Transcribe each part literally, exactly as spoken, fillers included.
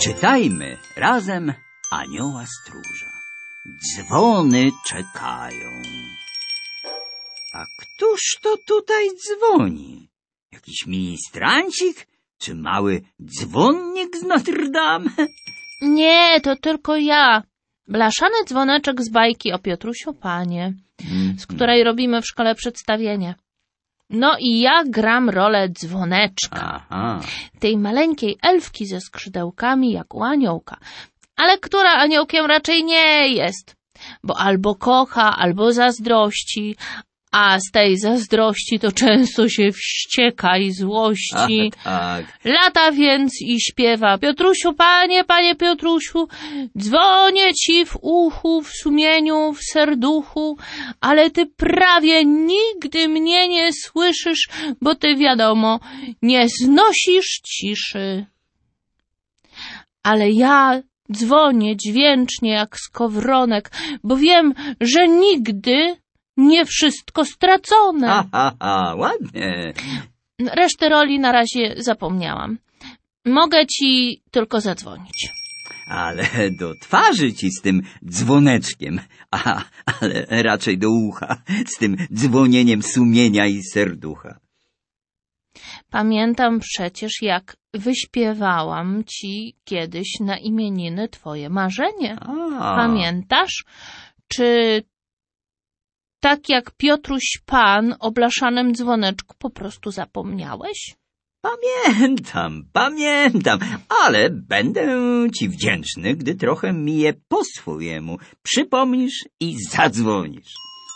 Czytajmy razem Anioła Stróża. Dzwony czekają. A któż to tutaj dzwoni? Jakiś ministrancik? Czy mały dzwonnik z Notre Dame? Nie, to tylko ja. Blaszany dzwoneczek z bajki o Piotrusiu Panie, Mm-hmm. z której robimy w szkole przedstawienie. No i ja gram rolę dzwoneczka. Aha. Tej maleńkiej elfki ze skrzydełkami jak u aniołka. Ale która aniołkiem raczej nie jest, bo albo kocha, albo zazdrości, a z tej zazdrości to często się wścieka i złości. A, tak. Lata więc i śpiewa: Piotrusiu, panie, panie Piotrusiu, dzwonię ci w uchu, w sumieniu, w serduchu, ale ty prawie nigdy mnie nie słyszysz, bo ty, wiadomo, nie znosisz ciszy. Ale ja dzwonię dźwięcznie jak skowronek, bo wiem, że nigdy nie wszystko stracone. Ha, ha, ha, ładnie. Resztę roli na razie zapomniałam. Mogę ci tylko zadzwonić. Ale do twarzy ci z tym dzwoneczkiem. Aha, ale raczej do ucha, z tym dzwonieniem sumienia i serducha. Pamiętam przecież, jak wyśpiewałam ci kiedyś na imieniny twoje marzenie. A. Pamiętasz? Czy tak jak Piotruś Pan o blaszanym dzwoneczku po prostu zapomniałeś? Pamiętam, pamiętam, ale będę ci wdzięczny, gdy trochę mi je po swojemu przypomnisz i zadzwonisz.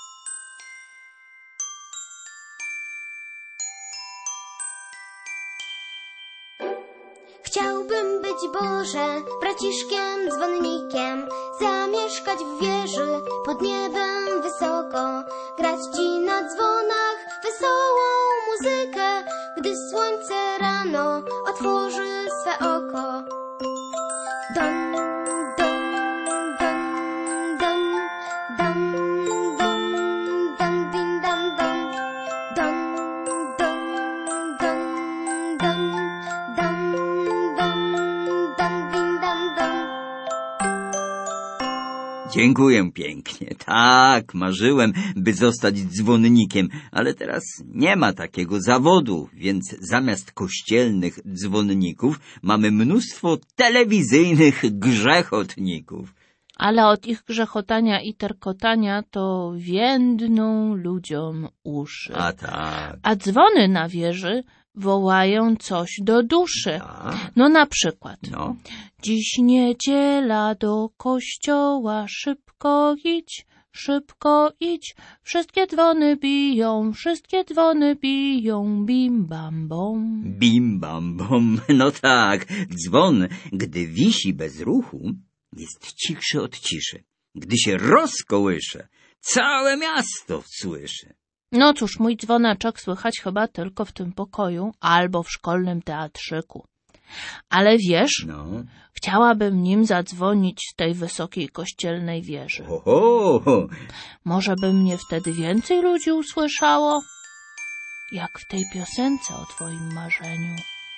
Chciałbym być, Boże, braciszkiem, dzwonnikiem, zamieszkać w wieży, pod niebem wysoko, grać Ci na dzwonach wesołą muzykę, gdy słońce rano otworzy swe oko. Dom, dom, dom, dom, dom, dom, dom, din, dom, dom, dom, dom, dom, dom, dom. Dziękuję pięknie. Tak, marzyłem, by zostać dzwonnikiem, ale teraz nie ma takiego zawodu, więc zamiast kościelnych dzwonników mamy mnóstwo telewizyjnych grzechotników. Ale od ich grzechotania i terkotania to więdną ludziom uszy. A tak. A dzwony na wieży wołają coś do duszy. Tak. No na przykład. No. Dziś niedziela, do kościoła, szybko idź, szybko idź. Wszystkie dzwony biją, wszystkie dzwony biją, bim bam bom. Bim bam bom. No tak, dzwon, gdy wisi bez ruchu, jest cichszy od ciszy. Gdy się rozkołysze, całe miasto słyszy. No cóż, mój dzwoneczek słychać chyba tylko w tym pokoju albo w szkolnym teatrzyku. Ale wiesz, No. chciałabym nim zadzwonić z tej wysokiej kościelnej wieży. Oho. Może by mnie wtedy więcej ludzi usłyszało? Jak w tej piosence o twoim marzeniu.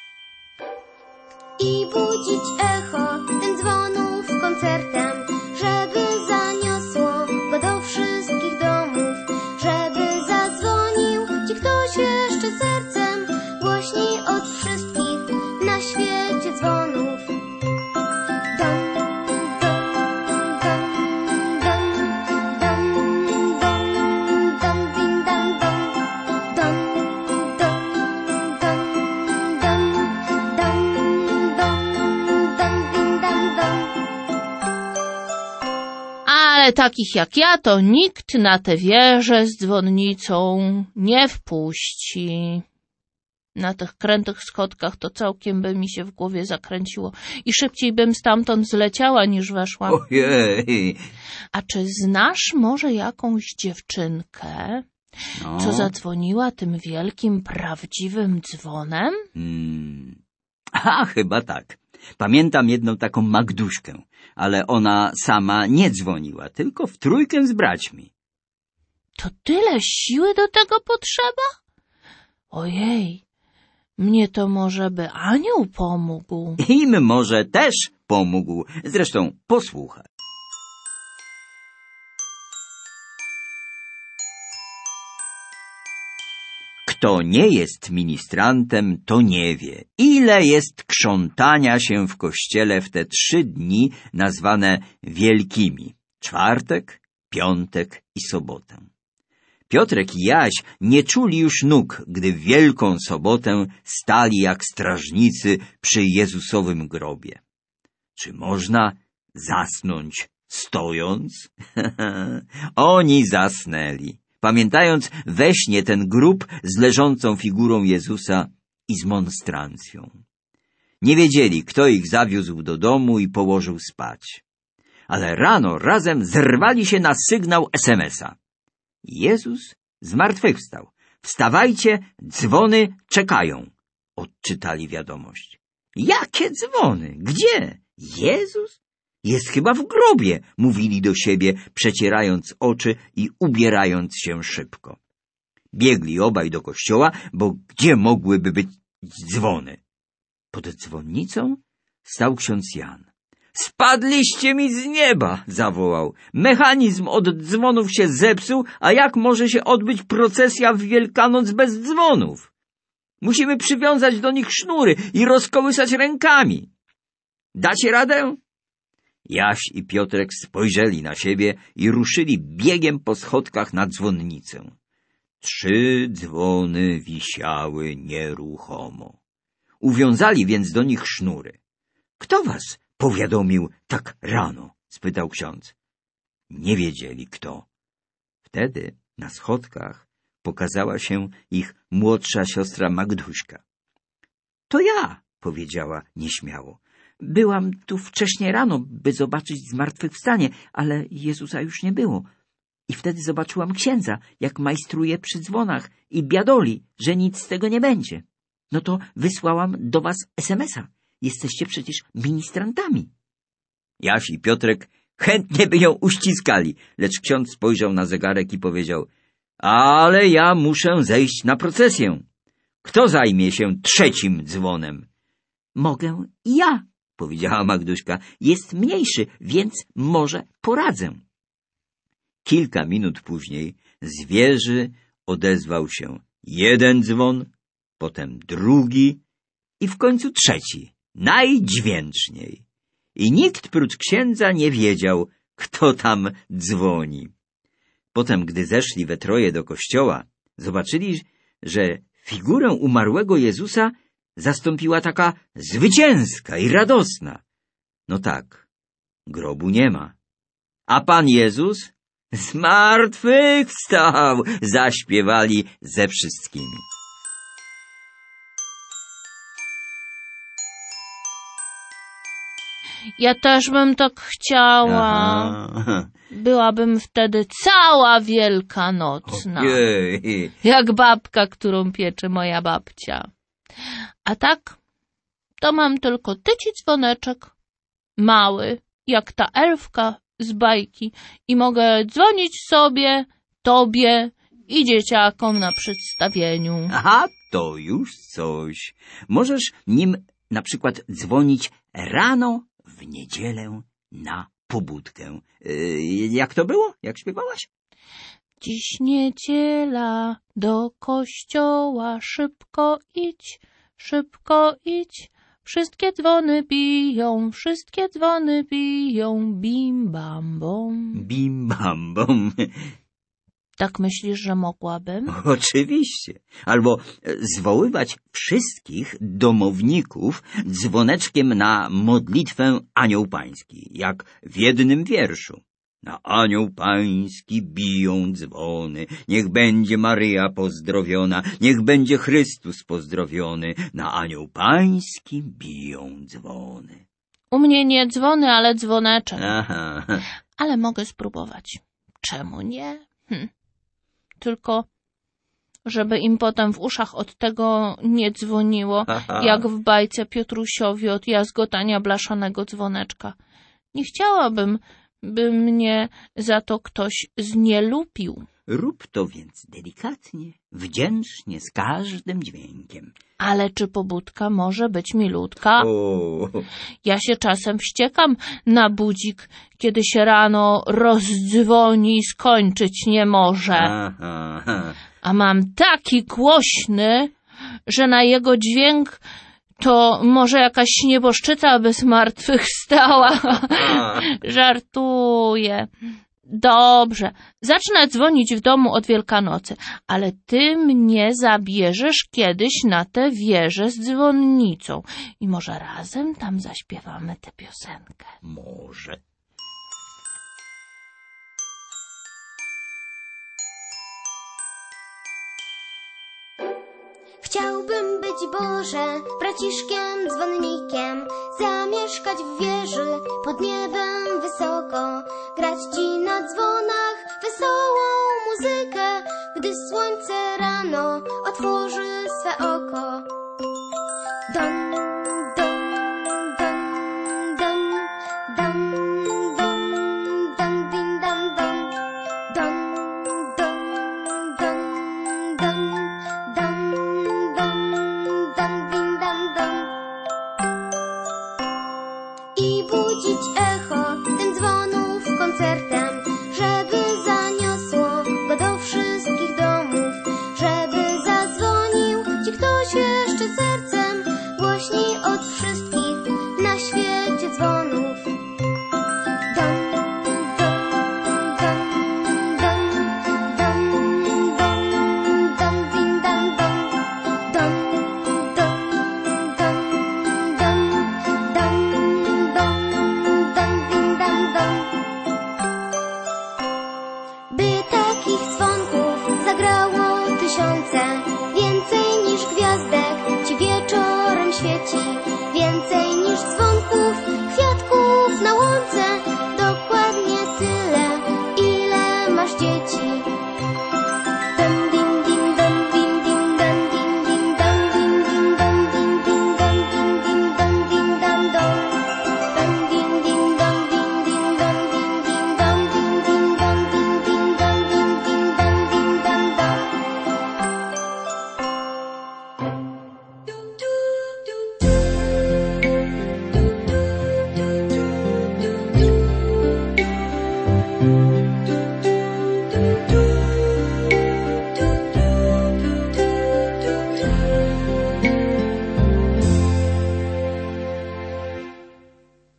I budzić echo tym dzwonów koncertem, żeby zaniosło go do wszystkich domów, żeby zadzwonił ci ktoś jeszcze sercem, głośniej od wszystkich na świecie dzwonów. Dom, dom, dom, dom, dom, dom, dom, din, dom, dom, dom, dom, dom, dom, dom, dom. Ale takich jak ja to nikt na tę wieżę z dzwonnicą nie wpuści. Na tych krętych schodkach to całkiem by mi się w głowie zakręciło i szybciej bym stamtąd zleciała niż weszłam. Ojej. A czy znasz może jakąś dziewczynkę, No. co zadzwoniła tym wielkim, prawdziwym dzwonem? Hmm. A, chyba tak. Pamiętam jedną taką Magduśkę, ale ona sama nie dzwoniła, tylko w trójkę z braćmi. To tyle siły do tego potrzeba? Ojej, Mnie to może by anioł pomógł. Im może też pomógł. Zresztą posłuchaj. Kto nie jest ministrantem, to nie wie, ile jest krzątania się w kościele w te trzy dni nazwane wielkimi. Czwartek, piątek i sobotę. Piotrek i Jaś nie czuli już nóg, gdy w Wielką Sobotę stali jak strażnicy przy Jezusowym grobie. Czy można zasnąć stojąc? Oni zasnęli, pamiętając we śnie ten grób z leżącą figurą Jezusa i z monstrancją. Nie wiedzieli, kto ich zawiózł do domu i położył spać. Ale rano razem zerwali się na sygnał es em es a. Jezus zmartwychwstał. Wstawajcie, dzwony czekają. Odczytali wiadomość. Jakie dzwony? Gdzie? Jezus? Jest chyba w grobie, mówili do siebie, przecierając oczy i ubierając się szybko. Biegli obaj do kościoła, bo gdzie mogłyby być dzwony? Pod dzwonnicą stał ksiądz Jan. Spadliście mi z nieba, zawołał. Mechanizm od dzwonów się zepsuł, a jak może się odbyć procesja w Wielkanoc bez dzwonów? Musimy przywiązać do nich sznury i rozkołysać rękami. Dacie radę? Jaś i Piotrek spojrzeli na siebie i ruszyli biegiem po schodkach na dzwonnicę. Trzy dzwony wisiały nieruchomo. Uwiązali więc do nich sznury. Kto was powiadomił tak rano? Spytał ksiądz. Nie wiedzieli kto. Wtedy na schodkach pokazała się ich młodsza siostra Magduśka. To ja, powiedziała nieśmiało. Byłam tu wcześnie rano, by zobaczyć zmartwychwstanie, ale Jezusa już nie było. I wtedy zobaczyłam księdza, jak majstruje przy dzwonach i biadoli, że nic z tego nie będzie. No to wysłałam do was es em es a. Jesteście przecież ministrantami. Jaś i Piotrek chętnie by ją uściskali, lecz ksiądz spojrzał na zegarek i powiedział: ale ja muszę zejść na procesję. Kto zajmie się trzecim dzwonem? Mogę i ja, powiedziała Magduśka. Jest mniejszy, więc może poradzę. Kilka minut później z wieży odezwał się jeden dzwon, potem drugi i w końcu trzeci, najdźwięczniej. I nikt prócz księdza nie wiedział, kto tam dzwoni. Potem, gdy zeszli we troje do kościoła, zobaczyli, że figurę umarłego Jezusa zastąpiła taka zwycięska i radosna. No tak, grobu nie ma. A Pan Jezus zmartwychwstał, zaśpiewali ze wszystkimi. Ja też bym tak chciała. Aha. Byłabym wtedy cała wielkanocna. Ojej. Jak babka, którą piecze moja babcia. A tak, to mam tylko tyci dzwoneczek, mały, jak ta elfka z bajki, i mogę dzwonić sobie, tobie i dzieciakom na przedstawieniu. Aha, to już coś. Możesz nim na przykład dzwonić rano w niedzielę na pobudkę. Yy, jak to było? Jak śpiewałaś? Dziś niedziela, do kościoła szybko idź, szybko idź. Wszystkie dzwony biją, wszystkie dzwony biją, bim bam bom. Bim bam bom. Tak myślisz, że mogłabym? Oczywiście. Albo zwoływać wszystkich domowników dzwoneczkiem na modlitwę Anioł Pański, jak w jednym wierszu. Na Anioł Pański biją dzwony, niech będzie Maryja pozdrowiona, niech będzie Chrystus pozdrowiony. Na Anioł Pański biją dzwony. U mnie nie dzwony, ale dzwoneczek. Aha. Ale mogę spróbować. Czemu nie? Hm. Tylko, żeby im potem w uszach od tego nie dzwoniło, Aha. jak w bajce Piotrusiowi od jazgotania blaszanego dzwoneczka. Nie chciałabym, by mnie za to ktoś znielubił. Rób to więc delikatnie, wdzięcznie, z każdym dźwiękiem. Ale czy pobudka może być milutka? O, Ja się czasem wściekam na budzik, kiedy się rano rozdzwoni i skończyć nie może. aha, aha. A mam taki głośny, że na jego dźwięk to może jakaś nieboszczyca by zmartwychwstała. Żartuję. Dobrze, zacznę dzwonić w domu od Wielkanocy, ale ty mnie zabierzesz kiedyś na tę wieżę z dzwonnicą i może razem tam zaśpiewamy tę piosenkę. Może. Chciałbym być, Boże, braciszkiem dzwonnikiem, zamieszkać w wieży pod niebem wysoko, grać Ci na dzwonach wesołą muzykę, gdy słońce rano otworzy swe oko. Dom, dom, dom, dom, dom, dom, dom, din, dam, dom, dom, dom, dom, dom, dom, dom, dom, din, dam, dom. I budzić echo tym dzwonów koncertem, żeby zaniosło go do wszystkich domów, żeby zadzwonił Ci ktoś jeszcze sercem, głośniej od wszystkich.